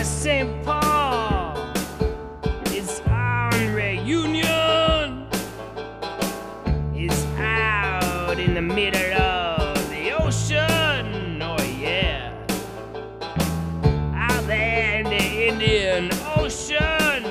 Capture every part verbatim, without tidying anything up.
yeah, Saint Paul is on reunion. It's out in the middle of the ocean. Oh yeah, out there in the Indian Ocean,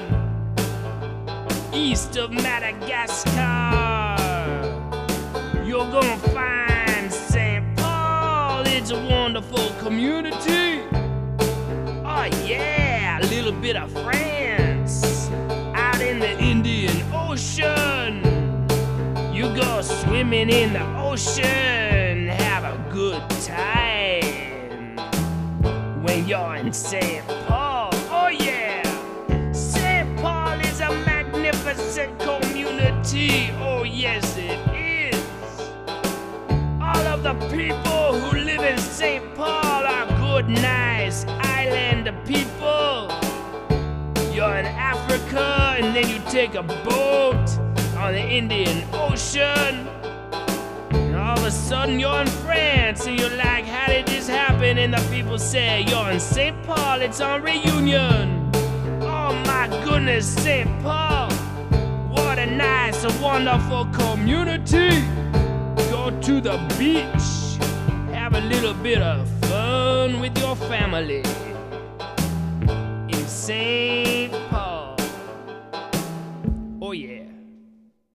east of Madagascar, you're gonna find Saint Paul. It's a wonderful community. Oh yeah, a little bit of France out in the Indian Ocean. You go swimming in the ocean, have a good time when you're in Saint Paul. Oh yeah, Saint Paul is a magnificent community. Oh yes it is. All of the people who live in Saint Paul are good, nice island people. You're in Africa and then you take a boat on the Indian Ocean, and all of a sudden you're in France and you're like, how did this happen? And the people say, you're in Saint Paul, it's on reunion. Oh my goodness, Saint Paul, what a nice and wonderful community. Go to the beach, have a little bit of fun with your family in Saint Paul.